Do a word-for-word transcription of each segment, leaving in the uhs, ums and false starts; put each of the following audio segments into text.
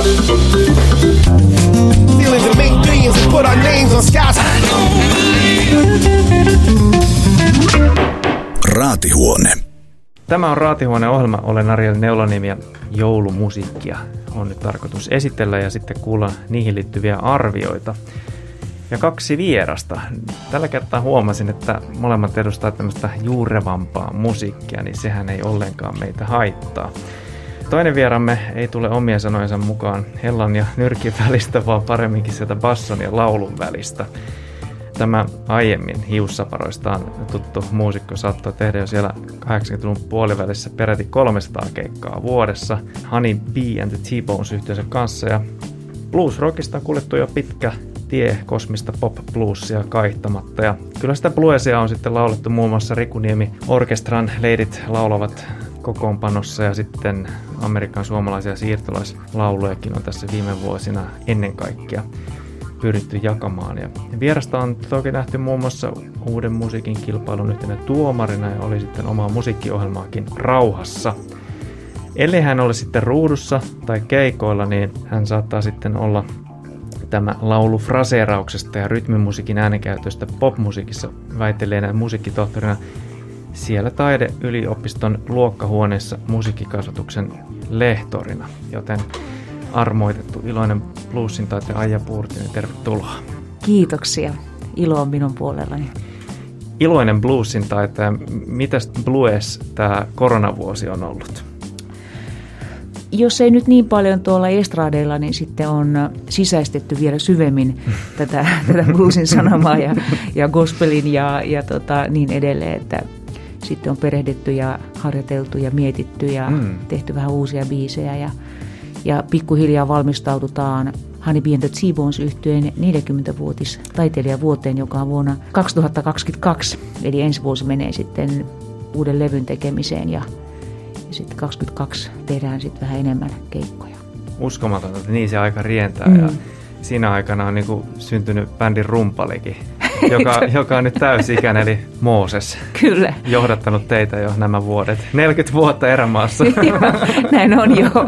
Feelings and make billions and put our names on skies. Raatihuone. Tämä on Raatihuone-ohjelma. Olen Ariel Neulonimi ja joulumusiikkia on nyt tarkoitus esitellä ja sitten kuulla niihin liittyviä arvioita. Ja kaksi vierasta. Tällä kertaa huomasin, että molemmat edustaa tämmöistä juurevampaa musiikkia, niin sehän ei ollenkaan meitä haittaa. Toinen vieramme ei tule omien sanojensa mukaan hellan ja nyrkin välistä, vaan paremminkin sieltä basson ja laulun välistä. Tämä aiemmin hiussaparoistaan tuttu muusikko saattoi tehdä jo siellä kahdeksankymmentäluvun puolivälissä peräti kolmesataa keikkaa vuodessa Honey Bee and the T-Bones -yhtiönsä kanssa. Ja bluesrockista on kuljettu jo pitkä tie kosmista pop-bluesia kaihtamatta. Ja kyllä sitä bluesia on sitten laulettu muun muassa Riku Niemi Orkestran Leidit laulavat kokoonpanossa ja sitten Amerikan suomalaisia siirtolaislaulujakin on tässä viime vuosina ennen kaikkea pyritty jakamaan. Ja vierasta on toki nähty muun muassa uuden musiikin kilpailun yhtenä tuomarina ja oli sitten omaa musiikkiohjelmaakin Rauhassa. Ellei hän ole sitten ruudussa tai keikoilla, niin hän saattaa sitten olla tämä laulu fraseerauksesta ja rytmimusiikin äänenkäytöstä popmusiikissa väitelleenä musiikkitohtorina siellä taideyliopiston luokkahuoneessa musiikkikasvatuksen lehtorina, joten armoitettu iloinen bluesin taiteen Aija Puurtinen, tervetuloa. Kiitoksia. Ilo on minun puolellani. Iloinen bluesin taiteen. Mitäs blues tämä koronavuosi on ollut? Jos ei nyt niin paljon tuolla estradeilla, niin sitten on sisäistetty vielä syvemmin tätä, tätä bluesin sanomaa ja, ja gospelin ja, ja tota, niin edelleen, että sitten on perehdytty ja harjoiteltu ja mietitty ja mm. tehty vähän uusia biisejä ja, ja pikkuhiljaa valmistaudutaan Honey Bee and the T-Bones -yhtyeen neljäkymmenvuotis taiteilijavuoteen, joka on vuonna kaksituhattakaksikymmentäkaksi. Eli ensi vuosi menee sitten uuden levyn tekemiseen ja, ja sitten kaksikymmentäkaksi tehdään sitten vähän enemmän keikkoja. Uskomatonta, että niin se aika rientää mm. ja siinä aikana on niin kuin syntynyt bändin rumpalikin. Joka, joka on nyt täysi-ikäinen, eli Mooses. Kyllä. Johdattanut teitä jo nämä vuodet. neljäkymmentä vuotta erämaassa. Joo, näin on jo.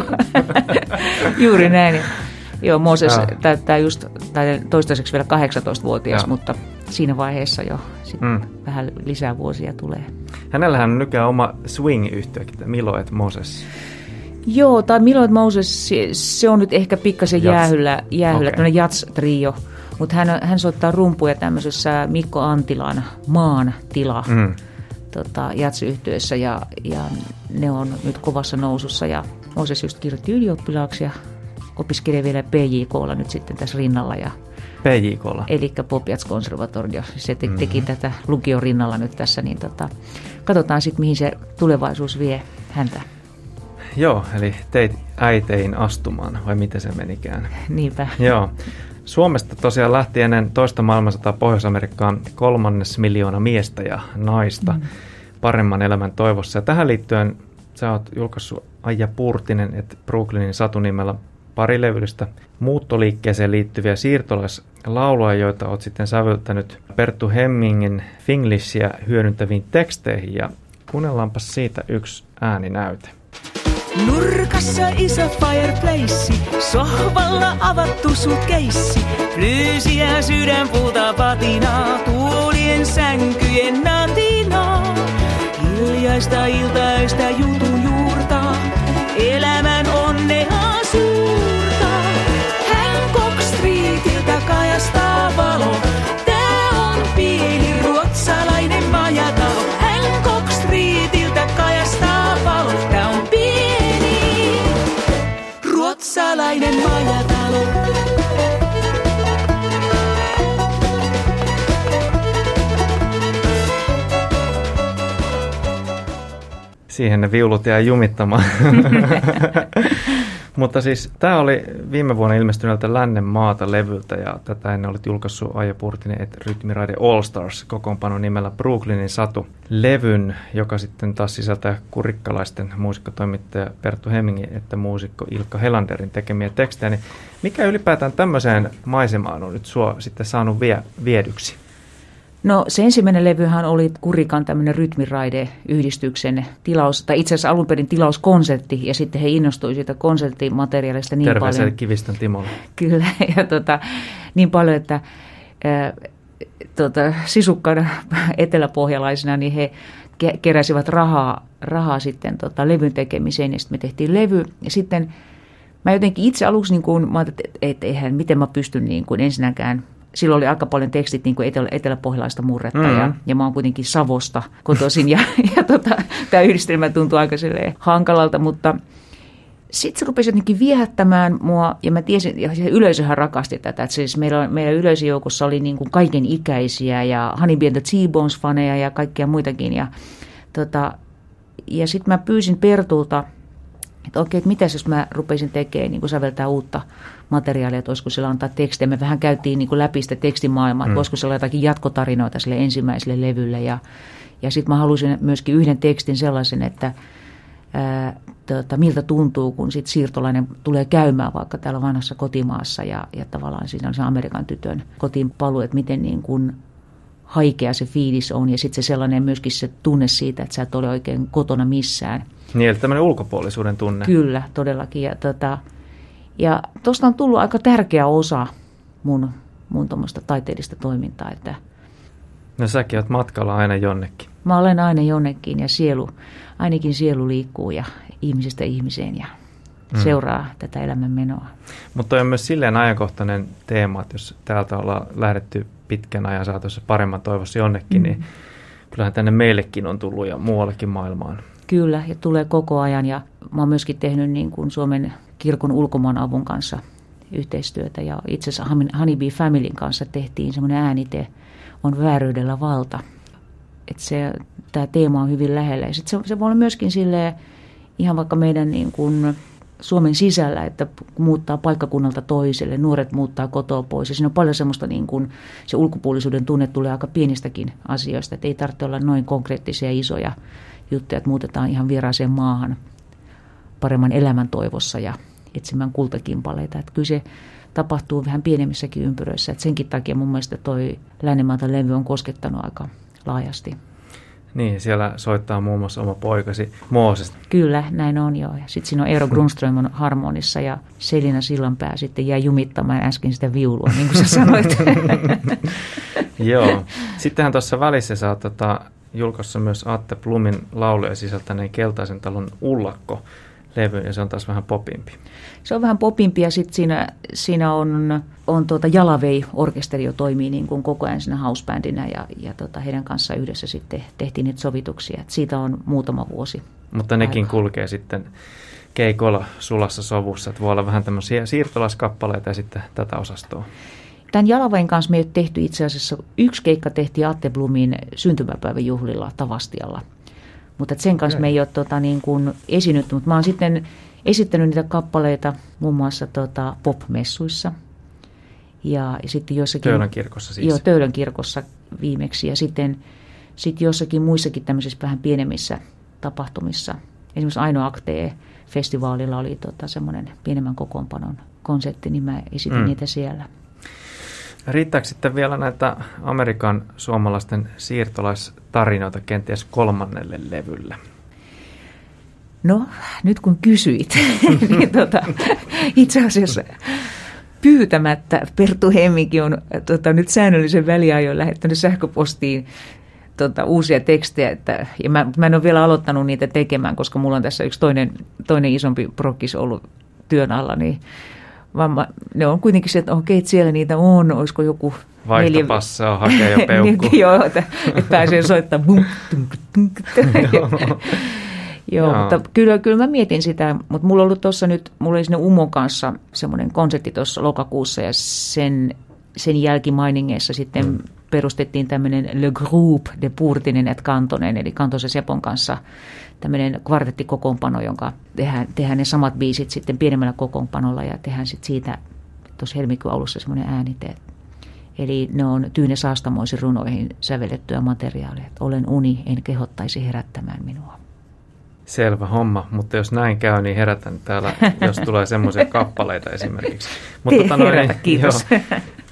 Juuri näin. Joo, Mooses ja. täyttää just tai toistaiseksi vielä kahdeksantoistavuotias, ja. mutta siinä vaiheessa jo sit mm. vähän lisää vuosia tulee. Hänellähän on nykyään oma swing-yhtiökin, Milo et Moses. Joo, tai Milo et Moses, se on nyt ehkä pikkasen jäähyllä, jäähyllä okay. tämmöinen jats-trio. Mutta hän, hän soittaa rumpuja tämmöisessä Mikko Antilan Maan tila mm. tota, jats-yhtiössä ja, ja ne on nyt kovassa nousussa. Ja Moses just kirjoitti ylioppilaaksi ja opiskelee vielä P J K:lla nyt sitten tässä rinnalla. Ja, P J K:lla? Elikkä Pop Jazz Conservatorio. Se te, teki mm-hmm. tätä lukion rinnalla nyt tässä, niin tota, katsotaan sitten mihin se tulevaisuus vie häntä. Joo, eli teit äitein astumaan, vai miten se menikään? Niinpä. Joo. Suomesta tosiaan lähti ennen toista maailmansotaa Pohjois-Amerikkaan kolmannes miljoona miestä ja naista mm. paremman elämän toivossa. Ja tähän liittyen sä oot julkaissut Aija Puurtinen, että Brooklynin satunimellä pari levyllistä muuttoliikkeeseen liittyviä siirtolaislauluja, joita oot sitten säveltänyt Perttu Hemmingin Finglishia hyödyntäviin teksteihin. Ja kuunnellaanpas siitä yksi ääninäyte. Nurkassa iso fireplace, sohvalla avattu sutkeissi, flyysiä sydänpuuta patinaa, tuolien sänkyjen natinaa. Hiljaista iltaista jutun juurta, elämän onnea suurta. Hancock Streetiltä kajastaa valo, tää on pieni ruotsalainen majatalo. Hancock Streetiltä kajastaa valo, tää on pieni ruotsalainen majatalo. Siihen ne viulut jää jumittamaan. Mutta siis tämä oli viime vuonna ilmestyneeltä Lännen maata -levyltä ja tätä ennen olit julkaissut Aija Puurtinen et Rytmiraide All Stars kokoonpanon nimellä Brooklynin satu -levyn, joka sitten taas sisältää kurikkalaisten muusikkotoimittaja Perttu Hemmingin että muusikko Ilkka Helanderin tekemiä tekstejä. Niin mikä ylipäätään tämmöiseen maisemaan on nyt sua sitten saanut vie, viedyksi? No se ensimmäinen levyhän oli Kurikan tämmöinen rytmiraide-yhdistyksen tilaus, tai itse asiassa alun perin tilauskonsertti, ja sitten he innostui siitä konserttimateriaalista niin Terveisiä paljon. Kivistön Timolle. Kyllä, ja tota, niin paljon, että ää, tota, sisukkaina eteläpohjalaisina, niin he ke- keräsivät rahaa, rahaa sitten tota, levyn tekemiseen, ja sitten me tehtiin levy, ja sitten mä jotenkin itse aluksi, niin kun, mä ajattelin, että et, eihän, miten mä pystyn niin kun ensinnäkään. Silloin oli aika paljon tekstit niin kuin etelä, eteläpohjalaista murretta mm-hmm. ja, ja mä oon kuitenkin Savosta kotoisin ja, ja tota, tämä yhdistelmä tuntui aika hankalalta, mutta sitten se rupesi jotenkin viehättämään mua ja mä tiesin, ja se yleisöhän rakasti tätä, että siis meillä, meidän yleisöjoukossa oli niin kuin kaiken ikäisiä ja Honey Bee and the T-Bones-faneja ja kaikkia muitakin ja, tota, ja sitten mä pyysin Pertulta, että okei, että mitäs jos mä rupesin tekemään, niin kuin säveltää uutta materiaalia, että olisiko sillä antaa tekstejä. Me vähän käytiin niin kuin läpi sitä tekstimaailmaa, että mm. voisiko sillä jotakin jatkotarinoita sille ensimmäiselle levylle. Ja, ja sitten mä halusin myöskin yhden tekstin sellaisen, että ää, tota, miltä tuntuu, kun sit siirtolainen tulee käymään vaikka täällä vanhassa kotimaassa. Ja, ja tavallaan siinä on se Amerikan tytön kotiin paluu, että miten niin kuin haikea se fiilis on. Ja sitten se sellainen myöskin se tunne siitä, että sä et ole oikein kotona missään. Niin, eli tämmöinen ulkopuolisuuden tunne. Kyllä, todellakin. Ja tota, Ja tuosta on tullut aika tärkeä osa mun, mun tuommoista taiteellista toimintaa. Että no säkin oot matkalla aina jonnekin. Mä olen aina jonnekin ja sielu, ainakin sielu liikkuu ja ihmisestä ihmiseen ja mm. seuraa tätä elämänmenoa. Mutta on myös silleen ajankohtainen teema, että jos täältä ollaan lähdetty pitkän ajan saatossa paremman toivossa jonnekin, mm. niin kyllähän tänne meillekin on tullut ja muuallekin maailmaan. Kyllä, ja tulee koko ajan ja mä oon myöskin tehnyt niin kuin Suomen kirkon ulkomaanavun kanssa yhteistyötä ja itse asiassa Honey Bee Familyn kanssa tehtiin semmoinen äänite, on vääryydellä valta. Että se, tämä teema on hyvin lähellä ja sitten se, se voi olla myöskin silleen ihan vaikka meidän niin kuin Suomen sisällä, että muuttaa paikkakunnalta toiselle, nuoret muuttaa kotoa pois ja siinä on paljon semmoista niin kuin se ulkopuolisuuden tunne tulee aika pienistäkin asioista, että ei tarvitse olla noin konkreettisia isoja juttuja, että muutetaan ihan vieraaseen maahan paremman elämän toivossa ja etsimään kultakimpaleita. Että kyllä se tapahtuu vähän pienemmissäkin ympyröissä. Että senkin takia mun mielestä toi Lännenmaata levy on koskettanut aika laajasti. Niin, siellä soittaa muun muassa oma poikasi Mooses. Kyllä, näin on jo. Sitten siinä on Eero Grundström on harmonissa ja Selina Sillanpää sitten jäi jumittamaan äsken sitä viulua, niin kuin sä sanoit. Joo. Sittenhän tuossa välissä sä oot tota, julkaissut myös Atte Blumin lauluja sisältäneen Keltaisen talon Ullakko-levy, ja se on taas vähän popimpi. Se on vähän popimpi, ja sitten siinä, siinä on, on tuota Jalavei-orkesteri jo toimii niin kuin koko ajan siinä housebandina, ja, ja tota, heidän kanssaan yhdessä sitten tehtiin niitä sovituksia. Et siitä on muutama vuosi. Mutta nekin aikaa kulkee sitten keikolla sulassa sovussa, että voi olla vähän tämmöisiä siirtolaiskappaleita ja sitten tätä osastoa. Tämän Jalavein kanssa me ei ole tehty itse asiassa, yksi keikka tehtiin Atte Blumin syntymäpäivän juhlilla Tavastialla. Mutta sen kanssa me ei ole tota, niin kuin esiinnytty, mutta mä oon sitten esittänyt niitä kappaleita muun muassa tota, pop-messuissa. Ja, ja sitten jossakin, Töölön kirkossa siis. Joo, Töölön kirkossa viimeksi. Ja sitten sit jossakin muissakin tämmöisissä vähän pienemmissä tapahtumissa. Esimerkiksi Aino Aktee-festivaalilla oli tota, semmoinen pienemmän kokoonpanon konsertti, niin mä esitin mm. niitä siellä. Riittääkö sitten vielä näitä Amerikan suomalaisten siirtolaistarinoita kenties kolmannelle levylle? No, nyt kun kysyit, niin tota, itse asiassa pyytämättä Perttu Hemminki on tota, nyt säännöllisen väliajoin lähettänyt sähköpostiin tota, uusia tekstejä. Että, ja mä, mä en ole vielä aloittanut niitä tekemään, koska mulla on tässä yksi toinen, toinen isompi prokkis ollut työn alla, niin vaan mä, ne on kuitenkin se, että okei, että siellä niitä on, olisiko joku vaihtopassaa hakee jo peukku. Niin, joo, että, että pääsee soittamaan. Bum, tunk, tunk, joo, joo, mutta kyllä, kyllä mä mietin sitä, mutta mulla on ollut tuossa nyt, mulla oli sinne Umon kanssa semmoinen konsertti tuossa lokakuussa ja sen, sen jälkimainingeissa sitten mm. perustettiin tämmöinen Le Groupe de Purtinen et Kantonen, eli Kantosen Sepon kanssa tämmöinen kvartettikokoonpano, jonka tehdään, tehdään ne samat biisit sitten pienemmällä kokoonpanolla ja tehdään sitten siitä tuossa helmikuun alussa semmoinen äänite. Eli ne on Tyyne Saastamoisen runoihin sävellettyä materiaalia. Olen uni, en kehottaisi herättämään minua. Selvä homma, mutta jos näin käy, niin herätän täällä, jos tulee semmoisia kappaleita esimerkiksi. Mutta tota, no, herätä, kiitos. Joo,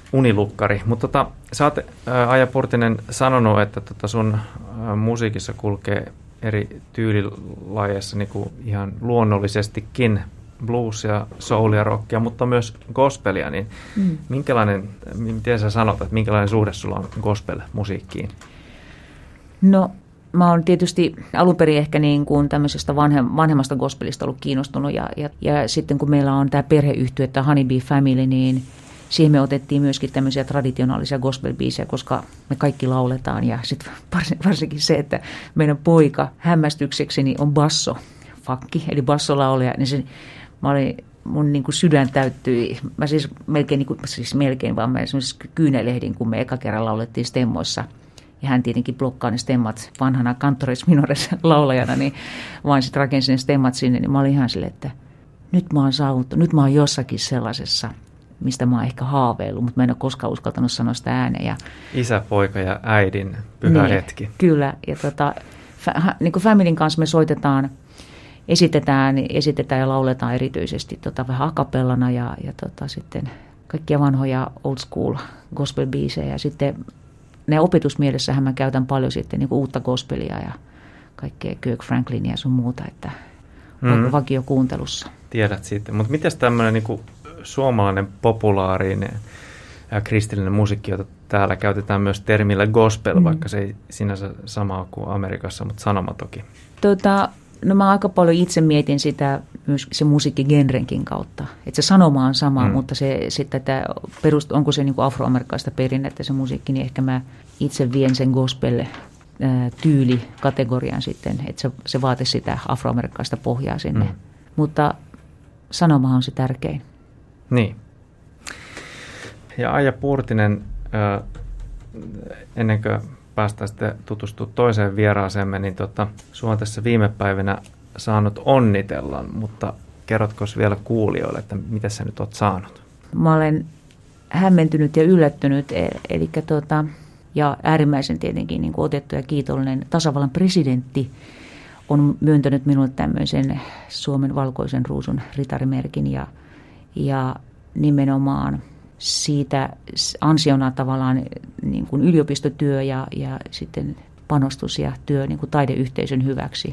unilukkari. Mutta tota, sä oot, ää, Aija Purtinen, sanonut, että tota sun ää, musiikissa kulkee eri tyylilajeissa niin kuin ihan luonnollisestikin bluesia, soulia, rockia, mutta myös gospelia. Niin mm. minkälainen, miten sä sanot, että minkälainen suhde sulla on gospel-musiikkiin? No, mä oon tietysti alun perin ehkä niin kuin tämmöisestä vanhem, vanhemmasta gospelista ollut kiinnostunut. Ja, ja, ja sitten kun meillä on tämä perheyhtye, tämä Honeybee Family, niin siihen me otettiin myöskin tämmöisiä traditionaalisia gospel-biisejä, koska me kaikki lauletaan. Ja sitten varsinkin se, että meidän poika hämmästyksekseni on basso, fakki, eli bassolaulaja, niin se, mä olin, mun niin kuin sydän täyttyi. Mä siis melkein, niin kuin, siis melkein vaan mä esimerkiksi kyynelehdin, kun me eka kerran laulettiin stemmoissa. Ja hän tietenkin blokkaa ne stemmat vanhana Cantoris Minores laulajana, niin vain sitten rakensin ne stemmat sinne, niin mä olin ihan silleen, että nyt mä oon saavuttu, nyt mä oon jossakin sellaisessa, mistä mä oon ehkä haaveillut, mutta mä en ole koskaan uskaltanut sanoa sitä ääneen. Ja isä, poika ja äidin pyhä niin, hetki. Kyllä, ja tota, fa, niin kuin Familyn kanssa me soitetaan, esitetään, esitetään ja lauletaan erityisesti tota, vähän akapellana ja, ja tota, sitten kaikkia vanhoja old school gospel-biisejä ja sitten ne opetusmielessähän mä käytän paljon sitten niin kuin uutta gospelia ja kaikkea Kirk Franklinia ja sun muuta, että mm-hmm. vakio kuuntelussa. Tiedät siitä, mutta mitäs tämmöinen niin kuin suomalainen populaarinen ja kristillinen musiikki, jota täällä käytetään myös termillä gospel, mm-hmm. vaikka se ei sinänsä sama kuin Amerikassa, mutta sanoma toki. Tota, no mä aika paljon itse mietin sitä myös se musiikkigenrenkin kautta. Että se sanoma on sama, mm. mutta se, sitten, että perust, onko se niin kuin afroamerikkalaista perinnettä se musiikki, niin ehkä mä itse vien sen gospel tyylikategorian sitten, että se, se vaati sitä afroamerikkalaista pohjaa sinne. Mm. Mutta sanoma on se tärkein. Niin. Ja Aija Purtinen, äh, ennen kuin päästään sitten tutustumaan toiseen vieraaseemme, niin tota, sinua on tässä viime päivinä saanut onnitella, mutta kerrotko vielä kuulijoille, että mitä sä nyt oot saanut? Mä olen hämmentynyt ja yllättynyt, eli tota, ja äärimmäisen tietenkin niin kuin otettu ja kiitollinen tasavallan presidentti on myöntänyt minulle tämmöisen Suomen valkoisen ruusun ritarimerkin ja, ja nimenomaan siitä ansiona tavallaan niin kuin yliopistotyö ja, ja sitten panostus ja työ niin kuin taideyhteisön hyväksi.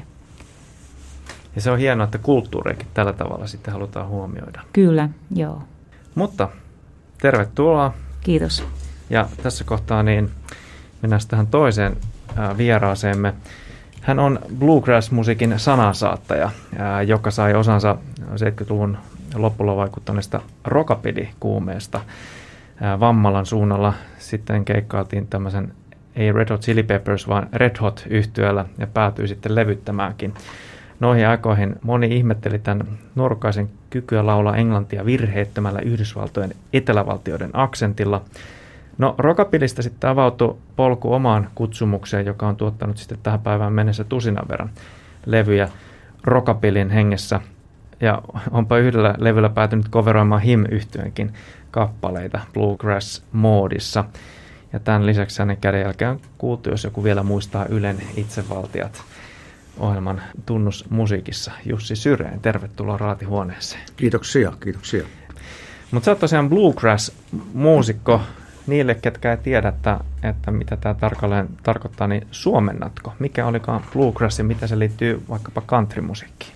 Ja se on hienoa, että kulttuuriakin tällä tavalla sitten halutaan huomioida. Kyllä, joo. Mutta tervetuloa. Kiitos. Ja tässä kohtaa niin mennään tähän toiseen ää, vieraaseemme. Hän on bluegrass-musiikin sanansaattaja, ää, joka sai osansa seitsemänkymmentäluvun lopulla vaikuttaneesta rockabilly-kuumeesta. Ää, Vammalan suunnalla sitten keikkailtiin tämmöisen, ei Red Hot Chili Peppers, vaan Red Hot-yhtyeellä ja päätyi sitten levyttämäänkin. Noihin aikoihin moni ihmetteli tämän nuorukaisen kykyä laulaa englantia virheettömällä Yhdysvaltojen etelävaltioiden aksentilla. No, rockabillista sitten avautui polku omaan kutsumukseen, joka on tuottanut sitten tähän päivään mennessä tusinan verran levyjä rockabillin hengessä. Ja onpa yhdellä levyllä päätynyt coveroimaan Him-yhtyeenkin kappaleita bluegrass-moodissa. Ja tämän lisäksi hänen kädenjälkeen on kuultu, jos joku vielä muistaa Ylen Itsevaltiat ohjelman tunnusmusiikissa. Jussi Syreen, tervetuloa Raatihuoneeseen. Kiitoksia, kiitoksia. Mutta sä oot tosiaan bluegrass-muusikko. Niille, ketkä ei tiedä, että, että mitä tämä tarkalleen tarkoittaa, niin suomennatko? Mikä olikaan bluegrass ja mitä se liittyy vaikkapa countrymusiikkiin?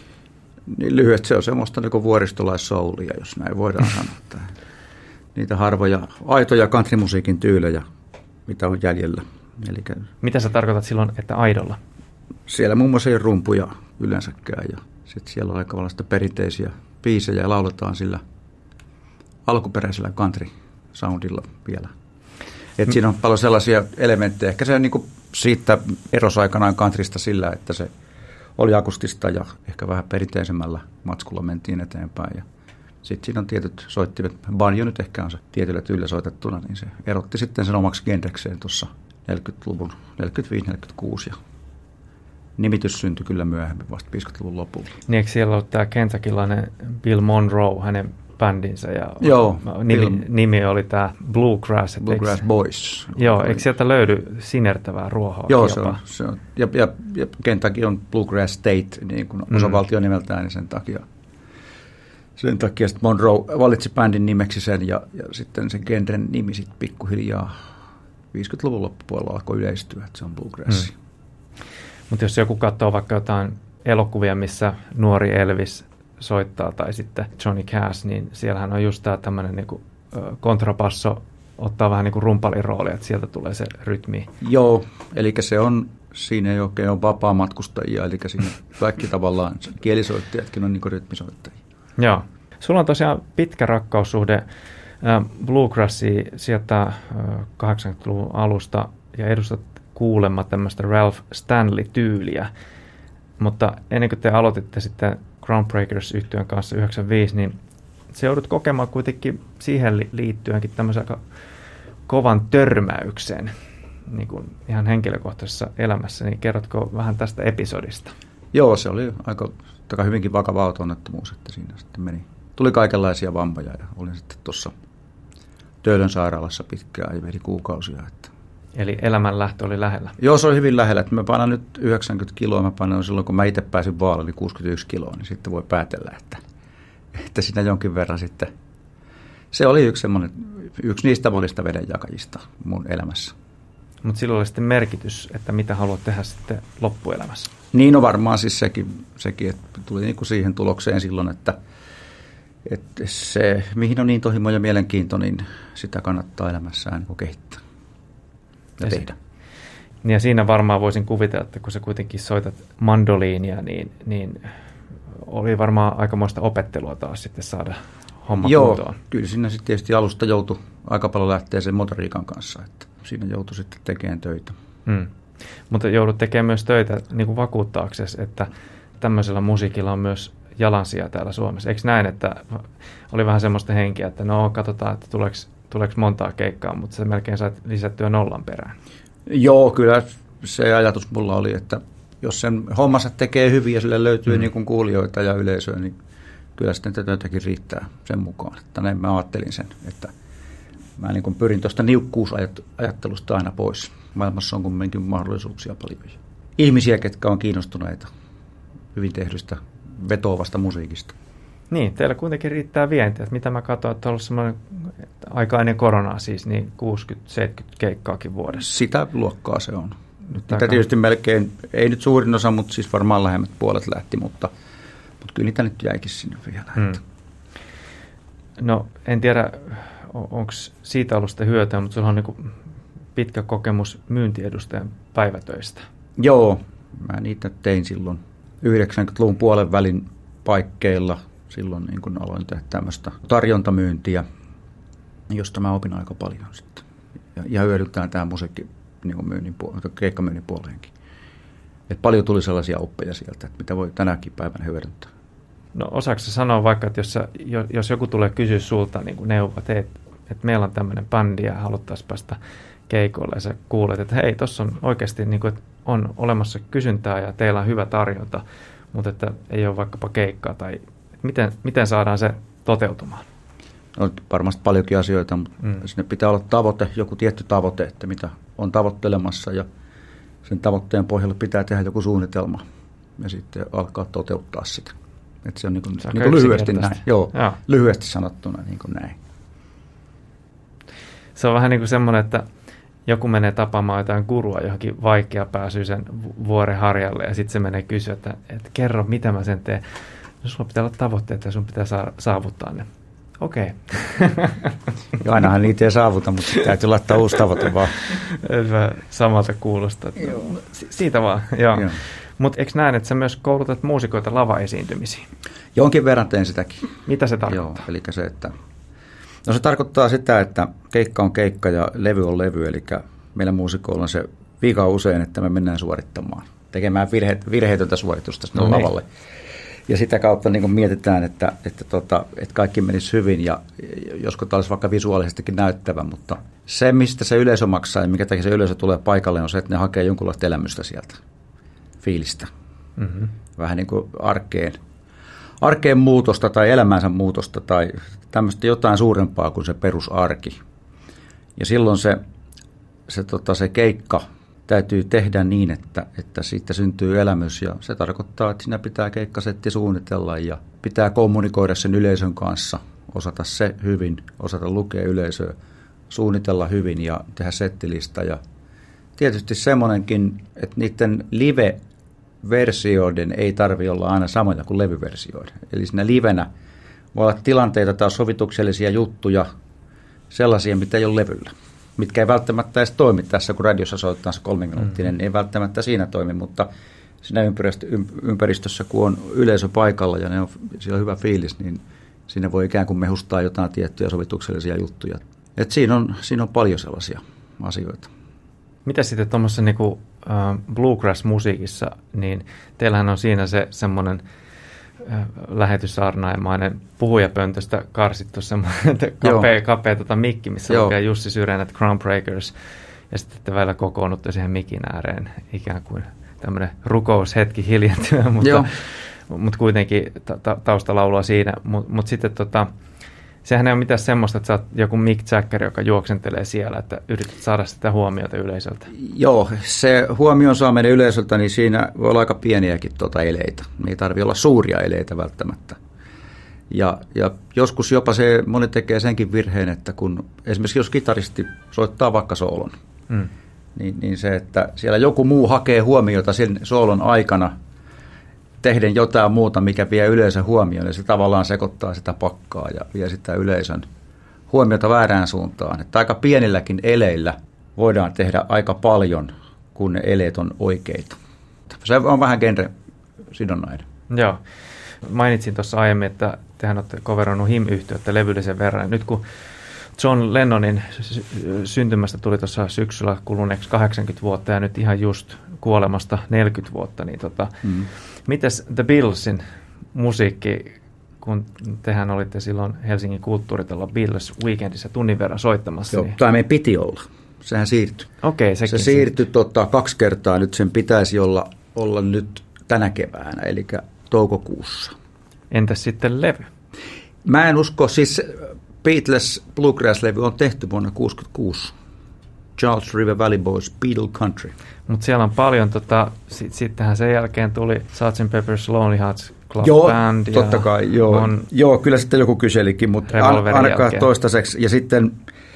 Niin lyhyet, se on semmoista niin vuoristolaissoulia, jos näin voidaan sanoa. Niitä harvoja aitoja countrymusiikin tyylejä, mitä on jäljellä. Elikkä mitä sä tarkoitat silloin, että aidolla? Siellä muun muassa ei rumpuja yleensäkään ja sitten siellä on aika valaista perinteisiä biisejä ja lauletaan sillä alkuperäisellä country-soundilla vielä. Et mm. Siinä on paljon sellaisia elementtejä. Ehkä se niin kuin siitä erosi aikanaan countrysta sillä, että se oli akustista ja ehkä vähän perinteisemmällä matskulla mentiin eteenpäin. Ja sitten siinä on tietyt soittimet. Banjo nyt ehkä on se tietyllä tyylillä soitettuna, niin se erotti sitten sen omaksi genrekseen tuossa neljäkymmentäluvun, neljäkymmentäviisi neljäkymmentäkuusi. Ja nimitys syntyi kyllä myöhemmin, vasta viisikymmentäluvun lopulla. Niin eikö siellä ollut tämä kentuckylainen Bill Monroe, hänen bändinsä, ja Joo, nimi, nimi oli tämä Bluegrass. Bluegrass eikö, Boys. Joo, eikö sieltä löydy sinertävää ruohoa? Joo, se on, se on. Ja, ja, ja Kentucky on Bluegrass State, niin kuin mm. osavaltio nimeltään, niin sen takia sen takia sitten Monroe valitsi bändin nimeksi sen ja, ja sitten sen genren nimi sitten pikkuhiljaa viisikymmentäluvun loppupuolella alkoi yleistyä, että se on bluegrass. Hmm. Mutta jos joku katsoo vaikka jotain elokuvia, missä nuori Elvis soittaa tai sitten Johnny Cash, niin siellähän on just tämä tämmöinen niinku kontrabasso ottaa vähän niin kuin rumpalin roolia, että sieltä tulee se rytmi. Joo, eli se on, siinä ei oikein ole vapaa-matkustajia, eli siinä kaikki tavallaan kielisoittajatkin on niin kuin rytmisoittajia. Joo. Sulla on tosiaan pitkä rakkaussuhde äh, bluegrassia sieltä äh, kahdeksankymmentäluvun alusta ja edustat kuulemma tämmöistä Ralph Stanley-tyyliä, mutta ennen kuin te aloititte sitten Groundbreakers-yhtyön kanssa yhdeksänkymmentäviisi, niin se joudut kokemaan kuitenkin siihen liittyenkin tämmöisen aika kovan törmäyksen niin kuin ihan henkilökohtaisessa elämässä, niin kerrotko vähän tästä episodista? Joo, se oli aika, aika hyvinkin vakava auto-onnettomuus, että siinä sitten meni. Tuli kaikenlaisia vammoja ja olin sitten tuossa Töölön sairaalassa pitkään ja veri kuukausia. Että. Eli elämänlähtö oli lähellä? Joo, se oli hyvin lähellä. Että mä painan nyt yhdeksänkymmentä kiloa, mä painan silloin kun mä itse pääsin vaaliin, niin kuusikymmentäyksi kiloa, niin sitten voi päätellä, että että siinä jonkin verran sitten, se oli yksi, yksi niistä monista vedenjakajista mun elämässä. Mutta sillä oli sitten merkitys, että mitä haluat tehdä sitten loppuelämässä. Niin on varmaan siis sekin, sekin että tuli niinku siihen tulokseen silloin, että, että se, mihin on intohimo ja mielenkiinto, niin sitä kannattaa elämässään niin kehittää ja, ja tehdä. Se, ja siinä varmaan voisin kuvitella, että kun sä kuitenkin soitat mandoliinia, niin, niin oli varmaan aikamoista opettelua taas sitten saada homma Joo, kuntoon. Kyllä siinä sitten tietysti alusta joutui aika paljon lähteä sen motoriikan kanssa, että siinä joutui sitten tekemään töitä. Hmm. Mutta joudut tekemään myös töitä niin kuin vakuuttaaksesi, että tämmöisellä musiikilla on myös jalansija täällä Suomessa. Eikö näin, että oli vähän semmoista henkeä, että no katsotaan, että tuleeko, tuleeko montaa keikkaa, mutta sä melkein sait lisättyä nollan perään. Joo, kyllä se ajatus mulla oli, että jos sen hommansa tekee hyvin ja sille löytyy mm. niin kuin kuulijoita ja yleisöä, niin kyllä sitten tätäkin riittää sen mukaan. Että näin mä ajattelin sen, että mä niin kuin pyrin tuosta niukkuusajattelusta aina pois. Maailmassa on kuitenkin mahdollisuuksia paljon. Ihmisiä, ketkä on kiinnostuneita hyvin tehdystä vetoavasta musiikista. Niin, teillä kuitenkin riittää vientiä. Mitä mä katsoin, että on ollut semmoinen aika ennen koronaa siis, niin kuusikymmentä seitsemänkymmentä keikkaakin vuodessa. Sitä luokkaa se on. Niitä tietysti melkein, ei nyt suurin osa, mutta siis varmaan lähemmät puolet lähti, mutta, mutta kyllä niitä nyt jäikin sinne vielä. Hmm. No en tiedä, onko siitä ollut sitä hyötyä, mutta sulla on niin pitkä kokemus myyntiedustajan päivätöistä. Joo, mä niitä tein silloin yhdeksänkymmentäluvun puolen välin paikkeilla. Silloin niin kun aloin tehdä tämmöistä tarjontamyyntiä, josta mä opin aika paljon sitten. Ja, ja hyödyntään tähän musiikki niin kuin myynnin puol- keikkamyynnin puoleenkin. Et paljon tuli sellaisia oppeja sieltä, että mitä voi tänäkin päivänä hyödyntää. No osaatko sanoa vaikka, että jos, sä, jos joku tulee kysyä sulta niin kuin neuvoa, että, että meillä on tämmöinen bändi ja haluttaisiin päästä keikolle ja sä kuulet, että hei, tuossa on oikeasti niin kuin, että on olemassa kysyntää ja teillä on hyvä tarjonta, mutta että ei ole vaikkapa keikkaa tai miten, miten saadaan se toteutumaan? On varmasti paljonkin asioita, mutta mm. sinne pitää olla tavoite, joku tietty tavoite, että mitä on tavoittelemassa ja sen tavoitteen pohjalle pitää tehdä joku suunnitelma ja sitten alkaa toteuttaa sitä. Että se on niin kuin, niin kuin lyhyesti näin. Joo, Joo, lyhyesti sanottuna niin kuin näin. Se on vähän niin kuin semmoinen, että joku menee tapaamaan jotain gurua johonkin vaikeapääsyisen vuoren harjalle ja sitten se menee kysyä, että, että kerro mitä mä sen teen. No sulla pitää olla tavoitteet ja sun pitää saavuttaa ne. Okei. Okay. Ja ainahan niitä ei saavuta, mutta täytyy laittaa uusi tavoite vaan. Samalta kuulostaa. Si- siitä vaan, joo. joo. Mutta eikö näin, että sä myös koulutat muusikoita lavaesiintymisiin? Jonkin verran teen sitäkin. Mitä se tarkoittaa? Joo, eli se, että no se tarkoittaa sitä, että keikka on keikka ja levy on levy, eli meillä muusikoilla on se vika usein, että me mennään suorittamaan, tekemään virhe, virheetöntä suoritusta sinne no lavalle. Niin. Ja sitä kautta niin mietitään, että, että, tota, että kaikki menisi hyvin ja joskus tämä olisi vaikka visuaalisestikin näyttävä, mutta se, mistä se yleisö maksaa ja mikä takia se yleisö tulee paikalle, on se, että ne hakee jonkunlaista elämystä sieltä, fiilistä. Mm-hmm. Vähän niin kuin arkeen, arkeen muutosta tai elämänsä muutosta tai tämmöistä jotain suurempaa kuin se perusarki. Ja silloin se, se, tota, se keikka täytyy tehdä niin, että, että siitä syntyy elämys. Ja se tarkoittaa, että siinä pitää keikkasetti suunnitella ja pitää kommunikoida sen yleisön kanssa, osata se hyvin, osata lukea yleisöä, suunnitella hyvin ja tehdä settilista. Ja tietysti semmoinenkin, että niiden live-versioiden ei tarvitse olla aina samoja kuin levyversioiden. Eli siinä livenä voi olla tilanteita tai sovituksellisia juttuja, sellaisia, mitä ei ole levyllä, mitkä ei välttämättä edes toimi tässä, kun radiossa soitetaan se kolmeminuuttinen, mm-hmm. ei välttämättä siinä toimi, mutta siinä ympäristössä, kun on yleisö paikalla ja ne on, siellä on hyvä fiilis, niin siinä voi ikään kuin mehustaa jotain tiettyjä sovituksellisia juttuja. Et siinä, on, siinä on paljon sellaisia asioita. Mitä sitten tuommoisessa niinku, äh, bluegrass-musiikissa, niin teillähän on siinä se semmoinen äh, lähetyssaarnaajamainen puhujapöntöstä karsittu semmoinen kapea, kapea tota mikki, missä Joo. lukee Jussi Syren, että Crown Breakers, ja sitten te vielä kokoonnutte siihen mikin ääreen ikään kuin tämmöinen rukoushetki hiljentyä, mutta, mutta kuitenkin ta- ta- taustalaulua siinä, mutta mut sitten tota, sehän ei ole mitään semmoista, että sä oot joku Mick Jagger, joka juoksentelee siellä, että yrität saada sitä huomiota yleisöltä. Joo, se huomion saaminen yleisöltä, niin siinä voi olla aika pieniäkin tuota eleitä. Ne ei tarvitse olla suuria eleitä välttämättä. Ja, ja joskus jopa se, moni tekee senkin virheen, että kun esimerkiksi jos kitaristi soittaa vaikka soolon, mm. niin, niin se, että siellä joku muu hakee huomiota sen soolon aikana, tehden jotain muuta, mikä vie yleisön huomioon, ja se tavallaan sekoittaa sitä pakkaa ja vie sitä yleisön huomiota väärään suuntaan. Että aika pienilläkin eleillä voidaan tehdä aika paljon, kun ne eleet on oikeita. Se on vähän genre-sidonnainen. Joo. Mainitsin tuossa aiemmin, että tehän olette coverannut H I M-yhtiötä levyllisen verran. Nyt kun John Lennonin syntymästä tuli tuossa syksyllä kuluneeksi kahdeksankymmentä vuotta ja nyt ihan just kuolemasta neljäkymmentä vuotta, niin tota, mm. mites The Beatlesin musiikki, kun tehän olitte silloin Helsingin kulttuuritalo Beatles Weekendissä tunnin verran soittamassa? Joo, niin... tai meidän piti olla. Sehän siirtyi. Okei, sekin se siirtyi tota, kaksi kertaa. Nyt sen pitäisi olla, olla nyt tänä keväänä, eli toukokuussa. Entäs sitten levy? Mä en usko, siis Beatles Bluegrass-levy on tehty vuonna tuhatyhdeksänsataakuusikymmentäkuusi. Charles River Valley Boys, Beatle Country. Mutta siellä on paljon, tota, sit, sittenhän sen jälkeen tuli sergeant Pepper's Lonely Hearts Club joo, Band. Joo, totta kai, joo. On joo, kyllä sitten joku kyselikin, mutta ainakaan toistaiseksi. Ja sitten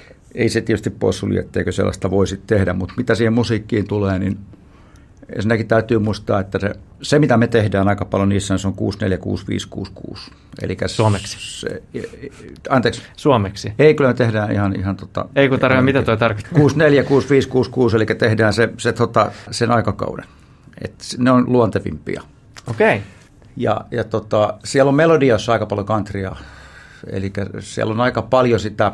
ei se tietysti poissulje, etteikö sellaista voisi tehdä, mutta mitä siihen musiikkiin tulee, niin ensinnäkin täytyy muistaa, että se, se mitä me tehdään aika paljon niissä, on kuusi neljä kuusi viisi kuusi kuusi. Elikkä suomeksi. Se, anteeksi. Suomeksi. Ei, kyllä me tehdään ihan... ihan tota, ei kun tarvitse, mitä toi tarkoittaa? kuusi neljä kuusi viisi kuusi kuusi, eli tehdään se, se, tota, sen aikakauden. Et ne on luontevimpia. Okei. Okay. Ja, ja tota, siellä on melodiossa aika paljon countrya, eli siellä on aika paljon sitä...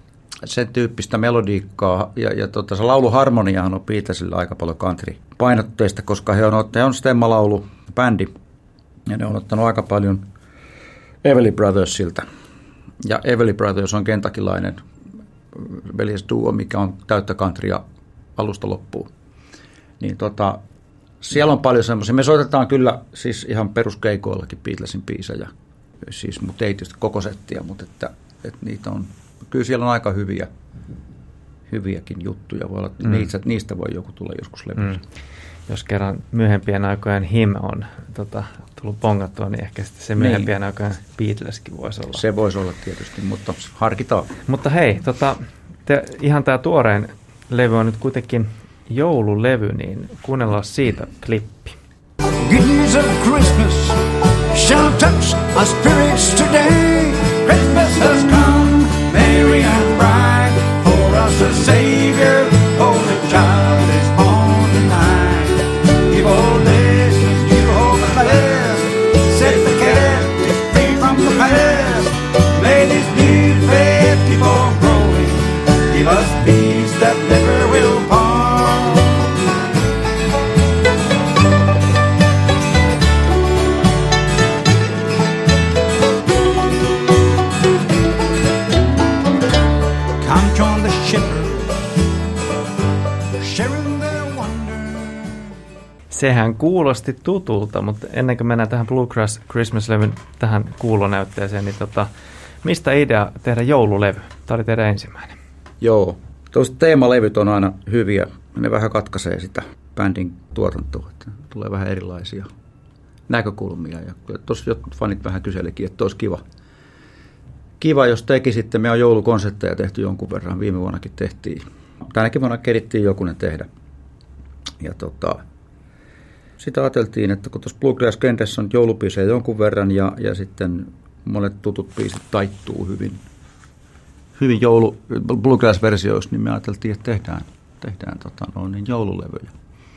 sen tyyppistä melodiikkaa, ja, ja tota, se lauluharmoniahan on Beatlesilla aika paljon country-painotteista, koska he on, he on stemmalaulu-bändi, ja ne on ottanut aika paljon Everly Brothersilta. Ja Everly Brothers on kentakilainen veljesduo, mikä on täyttä countrya alusta loppuun. Niin tota, siellä on paljon semmoisia. Me soitetaan kyllä siis ihan peruskeikoillakin Beatlesin biisejä, siis, mutta ei tietysti koko settiä, mutta että, että niitä on... Kyllä siellä on aika hyviä, hyviäkin juttuja. Voi olla, mm. niistä, niistä voi joku tulla joskus levyllä. Mm. Jos kerran myöhempien aikojen H I M on tota, tullut pongattua, niin ehkä sitten se myöhempien niin. aikojen Beatleskin voisi olla. Se voisi olla tietysti, mutta harkitaan. Mutta hei, tota, te, ihan tämä tuorein levy on nyt kuitenkin joululevy, niin kuunnellaan siitä klippi. Gifts of Christmas shall touch our spirits today. Christmas has come. Merry and bright, for us a Savior, holy child is born tonight. Give all blessings, give hope and bless, set the captives free from the past. May this new faith keep on growing, give us peace that never will part. Sehän kuulosti tutulta, mutta ennen kuin mennään tähän Bluegrass Christmas-levyn tähän kuulonäytteeseen, niin tota, mistä idea tehdä joululevy? Tämä oli teidän ensimmäinen. Joo, tuosta teemalevyt on aina hyviä ne vähän katkaisee sitä bändin tuotantoa, että tulee vähän erilaisia näkökulmia. Ja tuossa jotkut fanit vähän kyselikin, että olisi kiva, kiva jos tekisitte. Me on joulukonsertteja tehty jonkun verran, viime vuonnakin tehtiin. Tänäkin vuonna kerittiin jokunen tehdä. Ja tota, sitä ajateltiin, että kun tuossa Bluegrass-kentässä on joulubiisejä jonkun verran ja, ja sitten monet tutut biisit taittuu hyvin, hyvin joulu, Bluegrass-versioissa, niin me ajateltiin, että tehdään, tehdään tota, no, niin joululevyjä.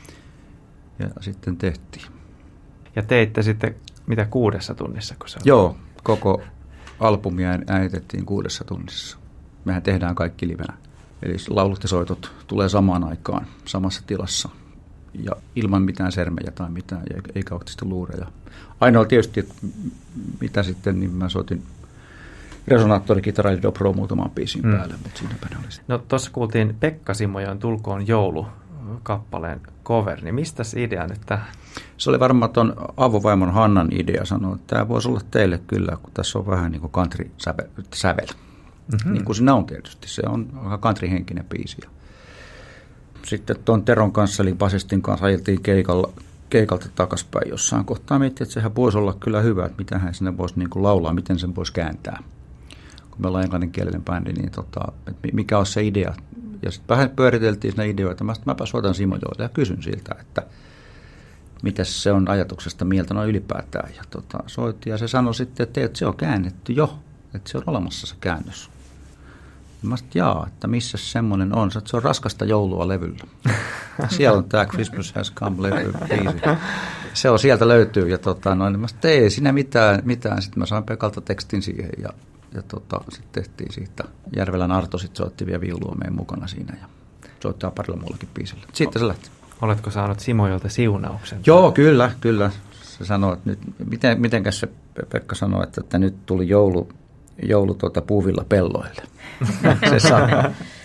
Ja sitten tehtiin. Ja teitte sitten mitä kuudessa tunnissa? Kun se on? Joo, koko albumia äänitettiin kuudessa tunnissa. Mehän tehdään kaikki livenä. Eli laulut ja soitot tulee samaan aikaan, samassa tilassa. Ja ilman mitään sermejä tai mitään, eikä ole sitten luureja. Ainoa tietysti, että mitä sitten, niin mä soitin resonaattorikitara ja dobro muutamaan biisin mm. päälle, mutta siinäpä ne oli sitten. No tuossa kuultiin Pekka Simojoen Tulkoon joulu -kappaleen cover, niin mistä se idea nyt tähän? Se oli varmaan tuon avovaimon Hannan idea sanoa, että tämä voisi olla teille kyllä, kun tässä on vähän niin kuin country-sävel. Mm-hmm. Niin kuin siinä on tietysti, se on aika country-henkinen biisi. Sitten tuon Teron kanssa, eli basistin kanssa, ajeltiin keikalla, keikalta takaspäin jossain kohtaa. Miettii, että sehän voisi olla kyllä hyvä, että mitä hän sinne voisi niin kuin laulaa, miten sen voisi kääntää. Kun me ollaan englanninkielinen bändi, niin tota, että mikä on se idea. Ja sitten vähän pyöriteltiin siinä ideoita. Mä mäpä soitan Simojoelle ja kysyn siltä, että mitä se on ajatuksesta mieltä noin ylipäätään. Ja tota, soitti ja se sanoi sitten, että, että se on käännetty jo, että se on olemassa se käännös. Mä sanoin, jaa, että missä semmoinen on. Se on Raskasta joulua levyllä. Siellä on tämä Christmas Has Come-levy biisi. Se on, sieltä löytyy. Ja tota, noin, mä sanoin, ei siinä mitään. mitään. Sitten mä sain Pekalta tekstin siihen ja, ja tota, sitten tehtiin siitä. Järvelän Arto sitten soitti vielä viulua meidän mukana siinä ja soittaa parilla muullakin biisillä. Sitten se lähti. Oletko saanut Simojolta siunauksen? Joo, kyllä, kyllä. Se sanoi, että nyt, miten, mitenkäs se Pekka sanoi, että, että nyt tuli joulu, joulu tuota puuvilla pelloille. Se sanoo.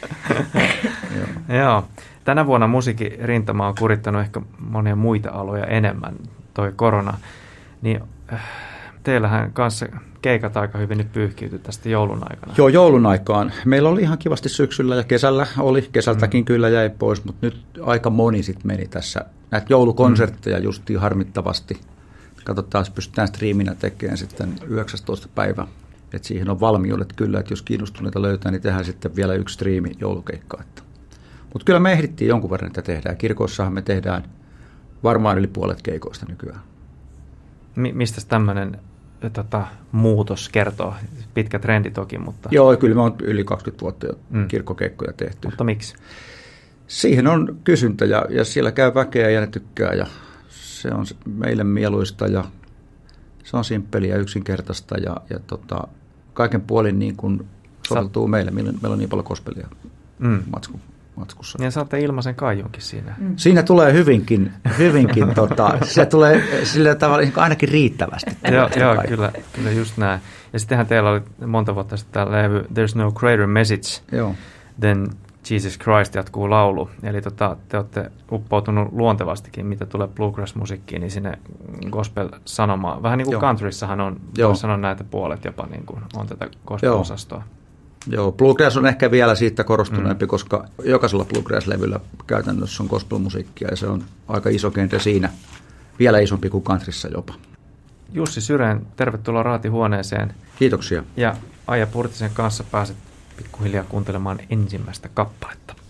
Joo. Joo. Tänä vuonna musiikin rintama on kurittanut ehkä monia muita aloja enemmän, toi korona. Niin äh, teillähän kanssa keikat aika hyvin nyt pyyhkiytyi tästä joulun aikana. Joo, joulun aikaan. Meillä oli ihan kivasti syksyllä ja kesällä oli. Kesältäkin mm. kyllä jäi pois, mutta nyt aika moni sitten meni tässä. Näitä joulukonsertteja mm. justiin harmittavasti. Katsotaan, jos pystytään striiminä tekemään sitten yhdeksästoista päivä. Että siihen on valmiudet kyllä, että jos kiinnostuneita löytää, niin tehdään sitten vielä yksi striimi joulukeikka. Mutta kyllä me ehdittiin jonkun verran, että tehdään. Kirkoissahan me tehdään varmaan yli puolet keikoista nykyään. Mi- mistä tämmöinen tota, muutos kertoo? Pitkä trendi toki, mutta... Joo, kyllä me on yli kaksikymmentä vuotta jo mm. kirkkokeikkoja tehty. Mutta miksi? Siihen on kysyntä ja, ja siellä käy väkeä ja ne tykkää ja se on meille mieluista ja se on simppeliä ja yksinkertaista ja, ja tota, kaiken puolin niin kuin soveltuu Sa- meille. Meillä on niin paljon gospelia mm. matsku, matskussa. Ja saatte ilmaisen kaijunkin siinä. Mm. Siinä tulee hyvinkin, hyvinkin tota, se tulee sillä tavalla ainakin riittävästi. Joo, joo kyllä, kyllä just näin. Ja sittenhän teillä oli monta vuotta sitten tämä levy There's No Greater Message, joo. Then Jesus Christ jatkuu laulu. Eli tota, te olette uppoutunut luontevastikin, mitä tulee bluegrass-musiikkiin, niin sinne gospel-sanomaan. Vähän niin kuin countryssahan on, voi sanoa näitä puolet jopa, niin kuin on tätä gospel-osastoa. Joo. Joo, bluegrass on ehkä vielä siitä korostuneempi, mm. koska jokaisella bluegrass-levyllä käytännössä on gospel-musiikkia ja se on aika iso kenttä siinä, vielä isompi kuin countryssa jopa. Jussi Syreen, tervetuloa Raatihuoneeseen. Kiitoksia. Ja Aija Purtisen kanssa pääset pikkuhiljaa kuuntelemaan ensimmäistä kappaletta.